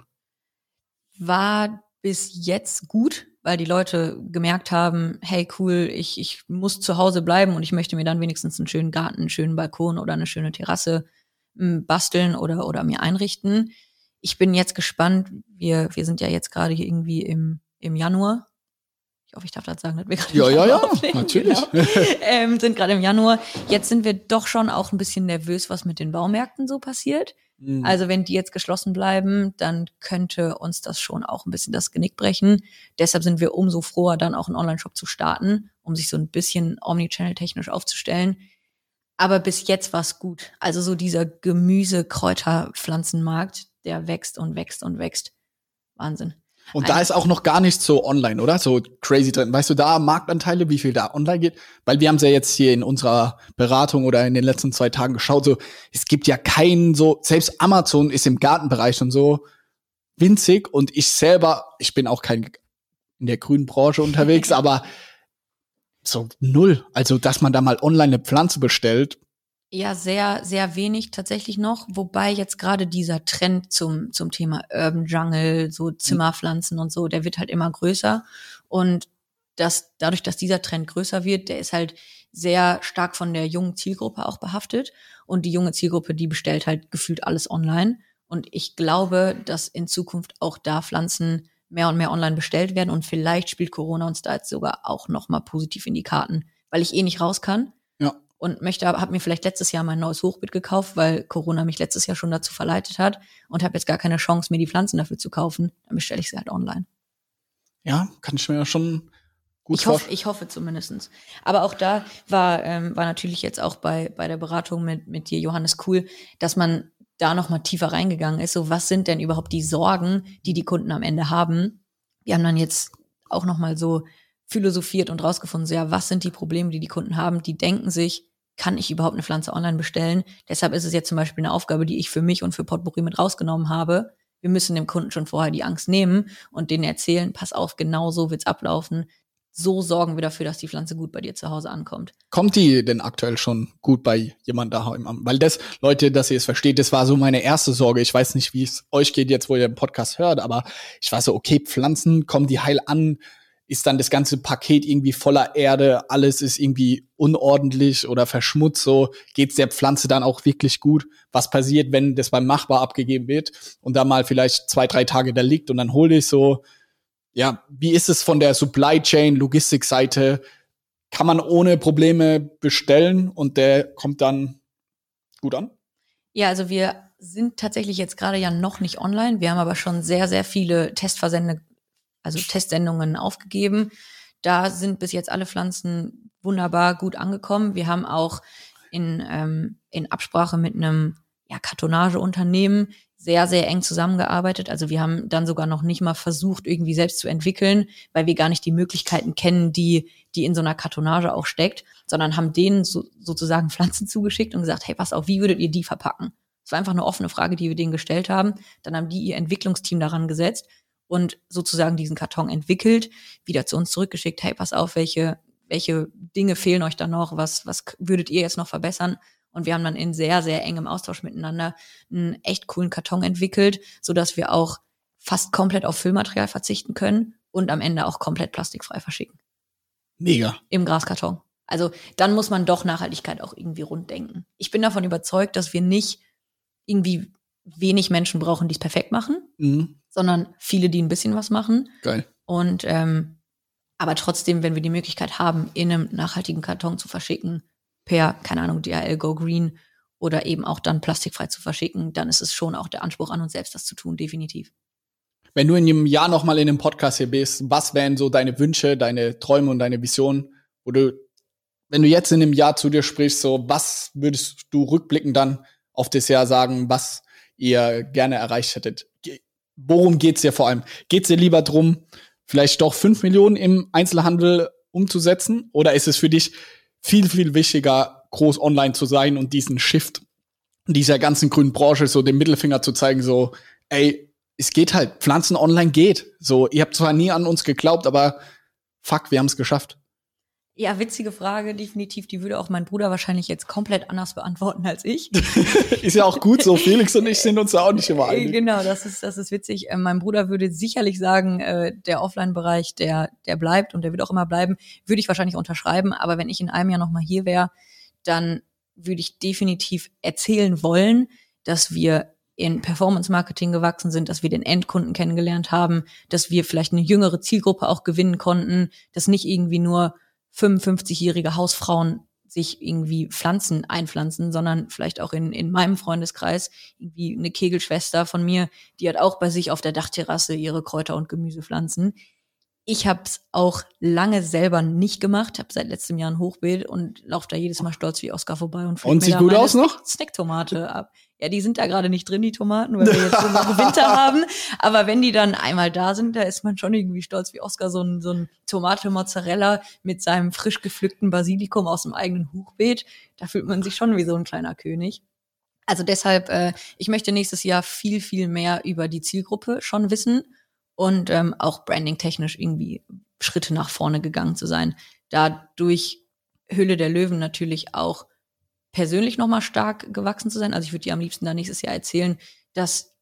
War bis jetzt gut, weil die Leute gemerkt haben, hey cool, ich muss zu Hause bleiben und ich möchte mir dann wenigstens einen schönen Garten, einen schönen Balkon oder eine schöne Terrasse basteln oder mir einrichten. Ich bin jetzt gespannt, wir sind ja jetzt gerade hier irgendwie im Januar. Ich hoffe, ich darf das sagen, dass wir gerade im Januar aufnehmen. Natürlich. Genau. Sind gerade im Januar. Jetzt sind wir doch schon auch ein bisschen nervös, was mit den Baumärkten so passiert. Also wenn die jetzt geschlossen bleiben, dann könnte uns das schon auch ein bisschen das Genick brechen. Deshalb sind wir umso froher, dann auch einen Online-Shop zu starten, um sich so ein bisschen Omnichannel-technisch aufzustellen. Aber bis jetzt war es gut. Also so dieser Gemüse-Kräuter-Pflanzenmarkt, der wächst und wächst und wächst. Wahnsinn. Und da ist auch noch gar nicht so online, oder? So crazy drin. Weißt du, da Marktanteile, wie viel da online geht? Weil wir haben es ja jetzt hier in unserer Beratung oder in den letzten 2 Tagen geschaut, so, es gibt ja keinen so, selbst Amazon ist im Gartenbereich schon so winzig und ich bin auch kein in der grünen Branche unterwegs, aber so 0. Also, dass man da mal online eine Pflanze bestellt. Ja, sehr, sehr wenig tatsächlich noch, wobei jetzt gerade dieser Trend zum Thema Urban Jungle, so Zimmerpflanzen und so, der wird halt immer größer und dadurch, dass dieser Trend größer wird, der ist halt sehr stark von der jungen Zielgruppe auch behaftet und die junge Zielgruppe, die bestellt halt gefühlt alles online und ich glaube, dass in Zukunft auch da Pflanzen mehr und mehr online bestellt werden und vielleicht spielt Corona uns da jetzt sogar auch noch mal positiv in die Karten, weil ich nicht raus kann. Ja. Und habe mir vielleicht letztes Jahr mein neues Hochbeet gekauft, weil Corona mich letztes Jahr schon dazu verleitet hat und habe jetzt gar keine Chance, mir die Pflanzen dafür zu kaufen. Dann bestelle ich sie halt online. Ja, kann ich mir ja schon gut vorstellen. Ich hoffe zumindestens. Aber auch da war natürlich jetzt auch bei der Beratung mit dir, Johannes, cool, dass man da noch mal tiefer reingegangen ist. So, was sind denn überhaupt die Sorgen, die Kunden am Ende haben? Wir haben dann jetzt auch noch mal so philosophiert und rausgefunden, so, ja, was sind die Probleme, die Kunden haben? Die denken sich, kann ich überhaupt eine Pflanze online bestellen? Deshalb ist es jetzt zum Beispiel eine Aufgabe, die ich für mich und für Potpourri mit rausgenommen habe. wir müssen dem Kunden schon vorher die Angst nehmen und denen erzählen, pass auf, genau so wird's ablaufen. So sorgen wir dafür, dass die Pflanze gut bei dir zu Hause ankommt. Kommt die denn aktuell schon gut bei jemand daheim an? Weil das, Leute, dass ihr es versteht, das war so meine erste Sorge. Ich weiß nicht, wie es euch geht jetzt, wo ihr den Podcast hört, aber ich war so, okay, Pflanzen, kommen die heil an? Ist dann das ganze Paket irgendwie voller Erde? Alles ist irgendwie unordentlich oder verschmutzt? So, geht's der Pflanze dann auch wirklich gut? Was passiert, wenn das beim Nachbar abgegeben wird und da mal vielleicht 2-3 Tage da liegt und dann hole ich so. Ja, wie ist es von der Supply Chain, Logistikseite? Kann man ohne Probleme bestellen und der kommt dann gut an? Ja, also wir sind tatsächlich jetzt gerade ja noch nicht online. Wir haben aber schon sehr, sehr viele Testsendungen aufgegeben. Da sind bis jetzt alle Pflanzen wunderbar gut angekommen. Wir haben auch in Absprache mit einem Kartonageunternehmen sehr, sehr eng zusammengearbeitet. Also wir haben dann sogar noch nicht mal versucht, irgendwie selbst zu entwickeln, weil wir gar nicht die Möglichkeiten kennen, die in so einer Kartonage auch steckt, sondern haben denen sozusagen Pflanzen zugeschickt und gesagt, hey, pass auf, wie würdet ihr die verpacken? Das war einfach eine offene Frage, die wir denen gestellt haben. Dann haben die ihr Entwicklungsteam daran gesetzt und sozusagen diesen Karton entwickelt, wieder zu uns zurückgeschickt, hey, pass auf, welche Dinge fehlen euch da noch, was würdet ihr jetzt noch verbessern? Und wir haben dann in sehr, sehr engem Austausch miteinander einen echt coolen Karton entwickelt, sodass wir auch fast komplett auf Füllmaterial verzichten können und am Ende auch komplett plastikfrei verschicken. Mega. Im Graskarton. Also dann muss man doch Nachhaltigkeit auch irgendwie rund denken. Ich bin davon überzeugt, dass wir nicht irgendwie wenig Menschen brauchen, die es perfekt machen, sondern viele, die ein bisschen was machen. Geil. Und aber trotzdem, wenn wir die Möglichkeit haben, in einem nachhaltigen Karton zu verschicken, per, keine Ahnung, DHL Go Green oder eben auch dann plastikfrei zu verschicken, dann ist es schon auch der Anspruch an uns selbst, das zu tun, definitiv. Wenn du in einem Jahr noch mal in einem Podcast hier bist, was wären so deine Wünsche, deine Träume und deine Visionen? Oder wenn du jetzt in einem Jahr zu dir sprichst, so was würdest du rückblickend dann auf das Jahr sagen, was ihr gerne erreicht hättet? Worum geht's dir vor allem? Geht's dir lieber drum, vielleicht doch 5 Millionen im Einzelhandel umzusetzen? Oder ist es für dich viel, viel wichtiger, groß online zu sein und diesen Shift dieser ganzen grünen Branche so den Mittelfinger zu zeigen, so, ey, es geht halt, Pflanzen online geht. So, ihr habt zwar nie an uns geglaubt, aber fuck, wir haben es geschafft. Ja, witzige Frage, definitiv. Die würde auch mein Bruder wahrscheinlich jetzt komplett anders beantworten als ich. Ist ja auch gut so. Felix und ich sind uns da auch nicht immer einig. Genau, das ist witzig. Mein Bruder würde sicherlich sagen, der Offline-Bereich, der bleibt und der wird auch immer bleiben. Würde ich wahrscheinlich unterschreiben. Aber wenn ich in einem Jahr noch mal hier wäre, dann würde ich definitiv erzählen wollen, dass wir in Performance-Marketing gewachsen sind, dass wir den Endkunden kennengelernt haben, dass wir vielleicht eine jüngere Zielgruppe auch gewinnen konnten, dass nicht irgendwie nur 55-jährige Hausfrauen sich irgendwie Pflanzen einpflanzen, sondern vielleicht auch in meinem Freundeskreis irgendwie eine Kegelschwester von mir, die hat auch bei sich auf der Dachterrasse ihre Kräuter- und Gemüsepflanzen. Ich habe es auch lange selber nicht gemacht, habe seit letztem Jahr ein Hochbeet und laufe da jedes Mal stolz wie Oscar vorbei und und sieht gut aus noch? Snacktomate ab. Ja, die sind da gerade nicht drin, die Tomaten, weil wir jetzt so noch Winter haben. Aber wenn die dann einmal da sind, da ist man schon irgendwie stolz wie Oscar, so ein Tomate-Mozzarella mit seinem frisch gepflückten Basilikum aus dem eigenen Hochbeet. Da fühlt man sich schon wie so ein kleiner König. Also deshalb, ich möchte nächstes Jahr viel, viel mehr über die Zielgruppe schon wissen und auch branding-technisch irgendwie Schritte nach vorne gegangen zu sein. Dadurch Höhle der Löwen natürlich auch persönlich nochmal stark gewachsen zu sein. Also ich würde dir am liebsten da nächstes Jahr erzählen, dass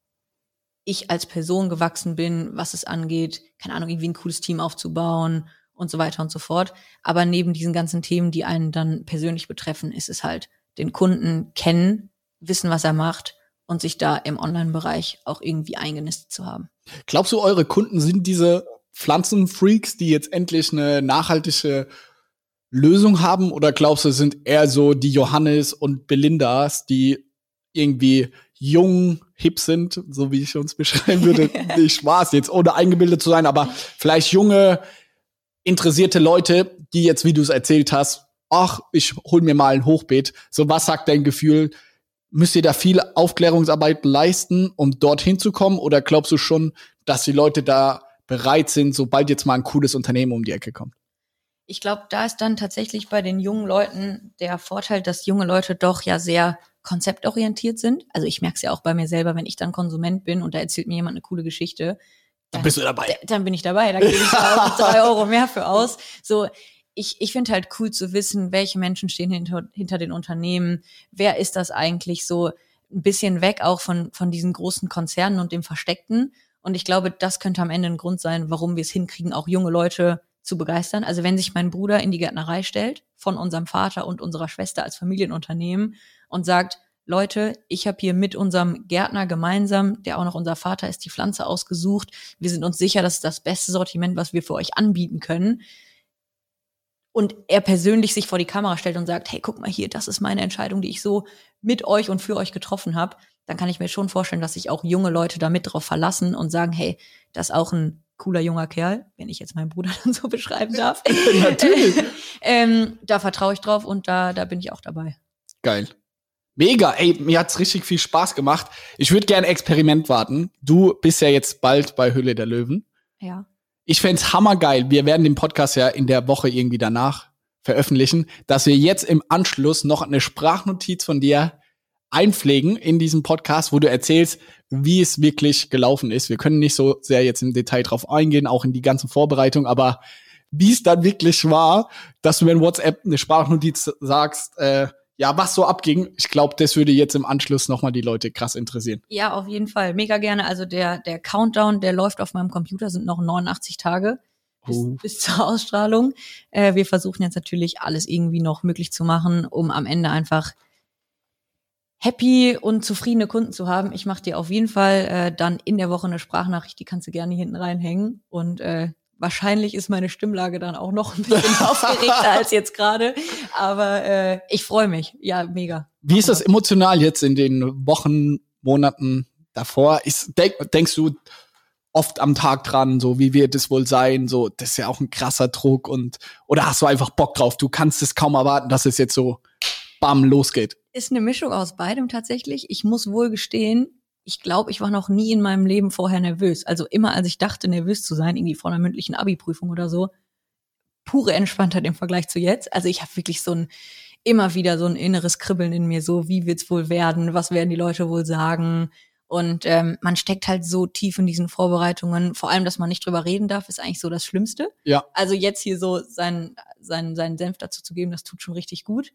ich als Person gewachsen bin, was es angeht, keine Ahnung, irgendwie ein cooles Team aufzubauen und so weiter und so fort. Aber neben diesen ganzen Themen, die einen dann persönlich betreffen, ist es halt den Kunden kennen, wissen, was er macht und sich da im Online-Bereich auch irgendwie eingenistet zu haben. Glaubst du, eure Kunden sind diese Pflanzenfreaks, die jetzt endlich eine nachhaltige Lösung haben? Oder glaubst du, es sind eher so die Johannes und Belindas, die irgendwie jung, hip sind, so wie ich uns beschreiben würde? Nicht Spaß jetzt, ohne eingebildet zu sein, aber vielleicht junge, interessierte Leute, die jetzt, wie du es erzählt hast, ach, ich hol mir mal ein Hochbeet. So, was sagt dein Gefühl? Müsst ihr da viel Aufklärungsarbeit leisten, um dorthin zu kommen? Oder glaubst du schon, dass die Leute da bereit sind, sobald jetzt mal ein cooles Unternehmen um die Ecke kommt? Ich glaube, da ist dann tatsächlich bei den jungen Leuten der Vorteil, dass junge Leute doch ja sehr konzeptorientiert sind. Also ich merke es ja auch bei mir selber, wenn ich dann Konsument bin und da erzählt mir jemand eine coole Geschichte. Dann bist du dabei. Dann bin ich dabei, da gebe ich auch 3 Euro mehr für aus. So, ich finde halt cool zu wissen, welche Menschen stehen hinter den Unternehmen, wer ist das eigentlich, so ein bisschen weg auch von diesen großen Konzernen und dem Versteckten. Und ich glaube, das könnte am Ende ein Grund sein, warum wir es hinkriegen, auch junge Leute zu begeistern. Also wenn sich mein Bruder in die Gärtnerei stellt, von unserem Vater und unserer Schwester als Familienunternehmen und sagt, Leute, ich habe hier mit unserem Gärtner gemeinsam, der auch noch unser Vater ist, die Pflanze ausgesucht. Wir sind uns sicher, das ist das beste Sortiment, was wir für euch anbieten können. Und er persönlich sich vor die Kamera stellt und sagt, hey, guck mal hier, das ist meine Entscheidung, die ich so mit euch und für euch getroffen habe, dann kann ich mir schon vorstellen, dass sich auch junge Leute da mit drauf verlassen und sagen, hey, das ist auch ein cooler junger Kerl, wenn ich jetzt meinen Bruder dann so beschreiben darf. Natürlich. Da vertraue ich drauf und da bin ich auch dabei. Geil. Mega, ey, mir hat's richtig viel Spaß gemacht. Ich würde gerne Experiment warten. Du bist ja jetzt bald bei Höhle der Löwen. Ja. Ich fänd's hammergeil. Wir werden den Podcast ja in der Woche irgendwie danach veröffentlichen, dass wir jetzt im Anschluss noch eine Sprachnotiz von dir einpflegen in diesem Podcast, wo du erzählst, wie es wirklich gelaufen ist. Wir können nicht so sehr jetzt im Detail drauf eingehen, auch in die ganze Vorbereitung, aber wie es dann wirklich war, dass du in WhatsApp eine Sprachnotiz sagst, ja, was so abging. Ich glaube, das würde jetzt im Anschluss nochmal die Leute krass interessieren. Ja, auf jeden Fall. Mega gerne. Also der Countdown, der läuft auf meinem Computer, sind noch 89 Tage bis zur Ausstrahlung. Wir versuchen jetzt natürlich alles irgendwie noch möglich zu machen, um am Ende einfach happy und zufriedene Kunden zu haben. Ich mache dir auf jeden Fall dann in der Woche eine Sprachnachricht, die kannst du gerne hinten reinhängen. Und wahrscheinlich ist meine Stimmlage dann auch noch ein bisschen aufgeregter als jetzt gerade. Aber ich freue mich. Ja, mega. Wie ist das emotional jetzt in den Wochen, Monaten davor? Denkst du oft am Tag dran, so wie wird es wohl sein? So, das ist ja auch ein krasser Druck. Oder hast du einfach Bock drauf? Du kannst es kaum erwarten, dass es jetzt so bam losgeht. Ist eine Mischung aus beidem tatsächlich. Ich muss wohl gestehen, ich glaube, ich war noch nie in meinem Leben vorher nervös. Also immer, als ich dachte, nervös zu sein, irgendwie vor einer mündlichen Abi-Prüfung oder so, pure Entspanntheit im Vergleich zu jetzt. Also ich habe wirklich immer wieder so ein inneres Kribbeln in mir, so wie wird's wohl werden, was werden die Leute wohl sagen? Und man steckt halt so tief in diesen Vorbereitungen. Vor allem, dass man nicht drüber reden darf, ist eigentlich so das Schlimmste. Ja. Also jetzt hier so seinen Senf dazu zu geben, das tut schon richtig gut.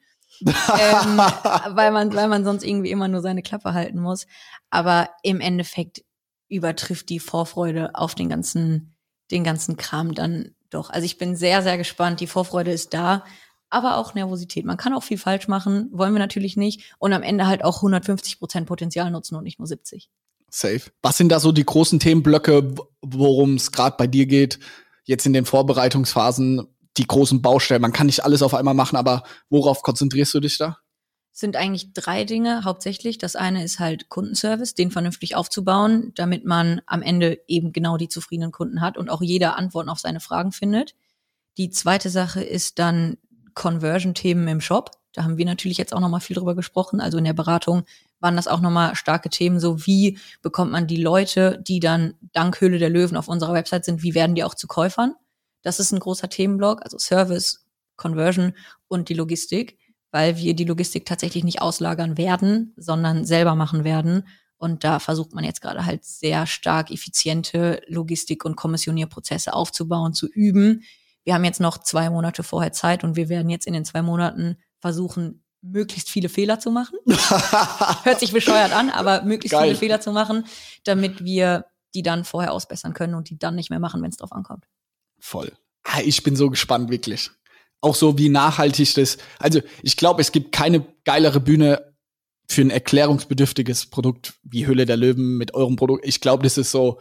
Weil man sonst irgendwie immer nur seine Klappe halten muss. Aber im Endeffekt übertrifft die Vorfreude auf den ganzen Kram dann doch. Also ich bin sehr, sehr gespannt. Die Vorfreude ist da, aber auch Nervosität. Man kann auch viel falsch machen, wollen wir natürlich nicht. Und am Ende halt auch 150% Potenzial nutzen und nicht nur 70. Safe. Was sind da so die großen Themenblöcke, worum es gerade bei dir geht, jetzt in den Vorbereitungsphasen? Die großen Baustellen. Man kann nicht alles auf einmal machen, aber worauf konzentrierst du dich da? Es sind eigentlich 3 Dinge hauptsächlich. Das eine ist halt Kundenservice, den vernünftig aufzubauen, damit man am Ende eben genau die zufriedenen Kunden hat und auch jeder Antworten auf seine Fragen findet. Die zweite Sache ist dann Conversion-Themen im Shop. Da haben wir natürlich jetzt auch nochmal viel drüber gesprochen. Also in der Beratung waren das auch nochmal starke Themen. So wie bekommt man die Leute, die dann dank Höhle der Löwen auf unserer Website sind, wie werden die auch zu Käufern? Das ist ein großer Themenblock, also Service, Conversion und die Logistik, weil wir die Logistik tatsächlich nicht auslagern werden, sondern selber machen werden. Und da versucht man jetzt gerade halt sehr stark effiziente Logistik- und Kommissionierprozesse aufzubauen, zu üben. Wir haben jetzt noch 2 Monate vorher Zeit und wir werden jetzt in den 2 Monaten versuchen, möglichst viele Fehler zu machen. Hört sich bescheuert an, aber möglichst viele Fehler zu machen, damit wir die dann vorher ausbessern können und die dann nicht mehr machen, wenn es drauf ankommt. Voll. Ich bin so gespannt, wirklich. Auch so, wie nachhaltig das. Also, ich glaube, es gibt keine geilere Bühne für ein erklärungsbedürftiges Produkt wie Höhle der Löwen mit eurem Produkt. Ich glaube, das ist so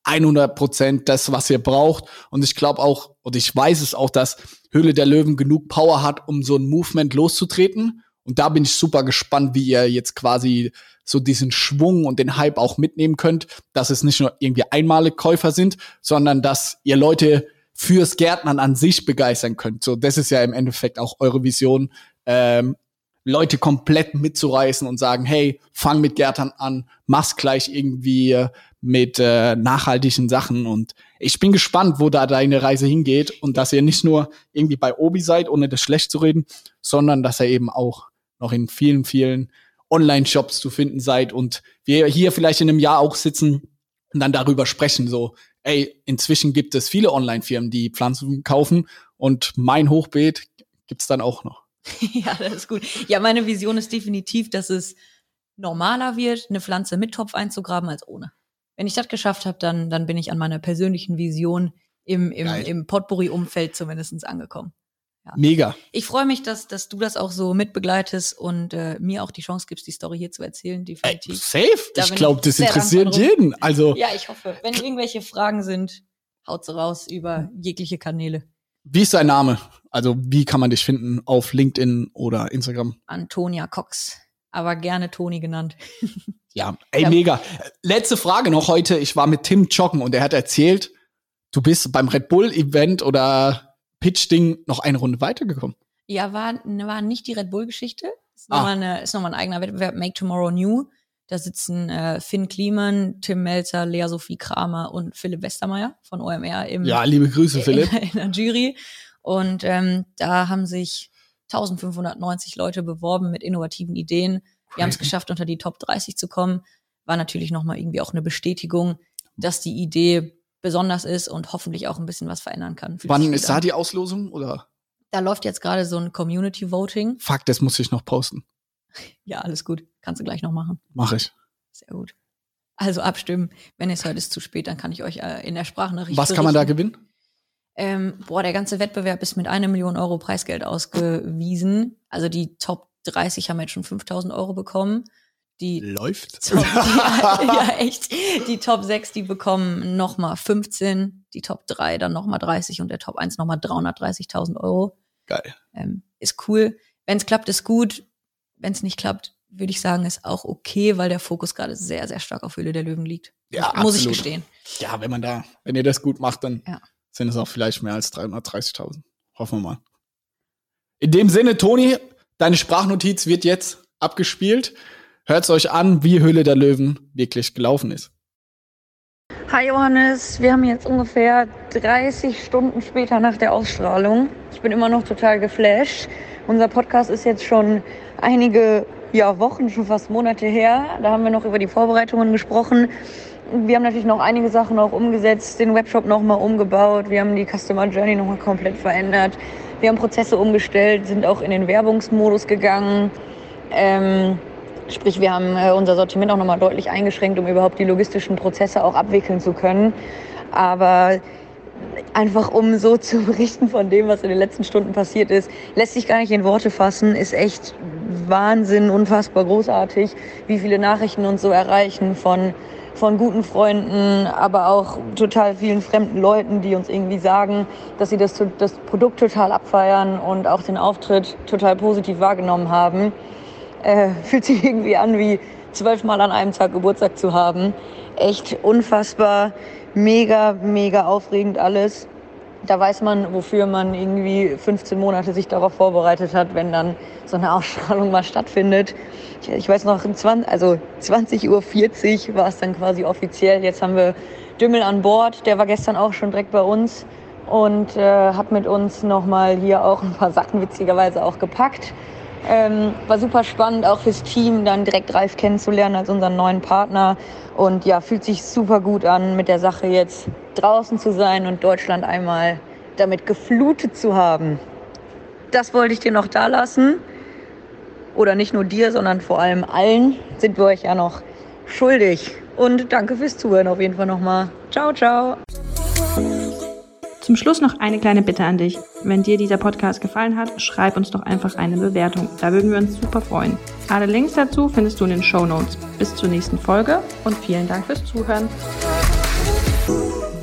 100% das, was ihr braucht. Und ich glaube auch, und ich weiß es auch, dass Höhle der Löwen genug Power hat, um so ein Movement loszutreten. Und da bin ich super gespannt, wie ihr jetzt quasi so diesen Schwung und den Hype auch mitnehmen könnt, dass es nicht nur irgendwie einmalige Käufer sind, sondern dass ihr Leute fürs Gärtnern an sich begeistern könnt. So, das ist ja im Endeffekt auch eure Vision, Leute komplett mitzureißen und sagen, hey, fang mit Gärtnern an, mach's gleich irgendwie mit nachhaltigen Sachen. Und ich bin gespannt, wo da deine Reise hingeht und dass ihr nicht nur irgendwie bei Obi seid, ohne das schlecht zu reden, sondern dass er eben auch noch in vielen, vielen Online-Shops zu finden seid und wir hier vielleicht in einem Jahr auch sitzen und dann darüber sprechen, so, ey, inzwischen gibt es viele Online-Firmen, die Pflanzen kaufen und mein Hochbeet gibt's dann auch noch. Ja, das ist gut. Ja, meine Vision ist definitiv, dass es normaler wird, eine Pflanze mit Topf einzugraben als ohne. Wenn ich das geschafft habe, dann bin ich an meiner persönlichen Vision im Potpourri-Umfeld zumindest angekommen. Ja. Mega. Ich freue mich, dass du das auch so mitbegleitest und mir auch die Chance gibst, die Story hier zu erzählen, definitiv. Safe? Ich glaube, das interessiert jeden. Also, ja, ich hoffe. Wenn irgendwelche Fragen sind, haut sie raus über jegliche Kanäle. Wie ist dein Name? Also, wie kann man dich finden auf LinkedIn oder Instagram? Antonia Cox, aber gerne Toni genannt. Ja, ey, mega. Letzte Frage noch heute. Ich war mit Tim joggen und er hat erzählt, du bist beim Red Bull Event oder Pitch-Ding noch eine Runde weitergekommen. Ja, war nicht die Red Bull-Geschichte. Ist nochmal ein eigener Wettbewerb, Make Tomorrow New. Da sitzen Finn Kliman, Tim Melzer, Lea Sophie Kramer und Philipp Westermeier von OMR ja, liebe Grüße, Philipp. In der Jury. Und da haben sich 1590 Leute beworben mit innovativen Ideen. Wir haben es geschafft, unter die Top 30 zu kommen. War natürlich nochmal irgendwie auch eine Bestätigung, dass die Idee besonders ist und hoffentlich auch ein bisschen was verändern kann. Wann ist da die Auslosung, oder? Da läuft jetzt gerade so ein Community Voting. Fuck, das muss ich noch posten. Ja, alles gut. Kannst du gleich noch machen. Mach ich. Sehr gut. Also abstimmen. Wenn es heute ist zu spät, dann kann ich euch in der Sprachnachricht Was kann man da gewinnen? Der ganze Wettbewerb ist mit 1 Million Euro Preisgeld ausgewiesen. Also die Top 30 haben jetzt schon 5.000 Euro bekommen. Läuft. Ja, echt. Die Top 6, die bekommen nochmal 15, die Top 3 dann nochmal 30 und der Top 1 nochmal 330.000 Euro. Geil. Ist cool. Wenn es klappt, ist gut. Wenn es nicht klappt, würde ich sagen, ist auch okay, weil der Fokus gerade sehr, sehr stark auf Höhle der Löwen liegt. Ja, muss absolut. ich gestehen. Ja, wenn ihr das gut macht, dann sind es auch vielleicht mehr als 330.000. Hoffen wir mal. In dem Sinne, Toni, deine Sprachnotiz wird jetzt abgespielt. Hört's euch an, wie Höhle der Löwen wirklich gelaufen ist. Hi Johannes, wir haben jetzt ungefähr 30 Stunden später nach der Ausstrahlung. Ich bin immer noch total geflasht. Unser Podcast ist jetzt schon einige Wochen, schon fast Monate her. Da haben wir noch über die Vorbereitungen gesprochen. Wir haben natürlich noch einige Sachen auch umgesetzt, den Webshop nochmal umgebaut. Wir haben die Customer Journey nochmal komplett verändert. Wir haben Prozesse umgestellt, sind auch in den Werbungsmodus gegangen. Sprich, wir haben unser Sortiment auch nochmal deutlich eingeschränkt, um überhaupt die logistischen Prozesse auch abwickeln zu können. Aber einfach um so zu berichten von dem, was in den letzten Stunden passiert ist, lässt sich gar nicht in Worte fassen, ist echt Wahnsinn, unfassbar großartig, wie viele Nachrichten uns so erreichen von guten Freunden, aber auch total vielen fremden Leuten, die uns irgendwie sagen, dass sie das Produkt total abfeiern und auch den Auftritt total positiv wahrgenommen haben. Fühlt sich irgendwie an, wie 12 Mal an einem Tag Geburtstag zu haben. Echt unfassbar, mega, mega aufregend alles. Da weiß man, wofür man irgendwie 15 Monate sich darauf vorbereitet hat, wenn dann so eine Ausstrahlung mal stattfindet. Ich weiß noch, 20:40 Uhr war es dann quasi offiziell. Jetzt haben wir Dümmel an Bord, der war gestern auch schon direkt bei uns und hat mit uns nochmal hier auch ein paar Sachen witzigerweise auch gepackt. War super spannend, auch fürs Team, dann direkt Ralf kennenzulernen als unseren neuen Partner. Und ja, fühlt sich super gut an, mit der Sache jetzt draußen zu sein und Deutschland einmal damit geflutet zu haben. Das wollte ich dir noch da lassen. Oder nicht nur dir, sondern vor allem allen sind wir euch ja noch schuldig. Und danke fürs Zuhören auf jeden Fall nochmal. Ciao, ciao. Zum Schluss noch eine kleine Bitte an dich. Wenn dir dieser Podcast gefallen hat, schreib uns doch einfach eine Bewertung. Da würden wir uns super freuen. Alle Links dazu findest du in den Shownotes. Bis zur nächsten Folge und vielen Dank fürs Zuhören.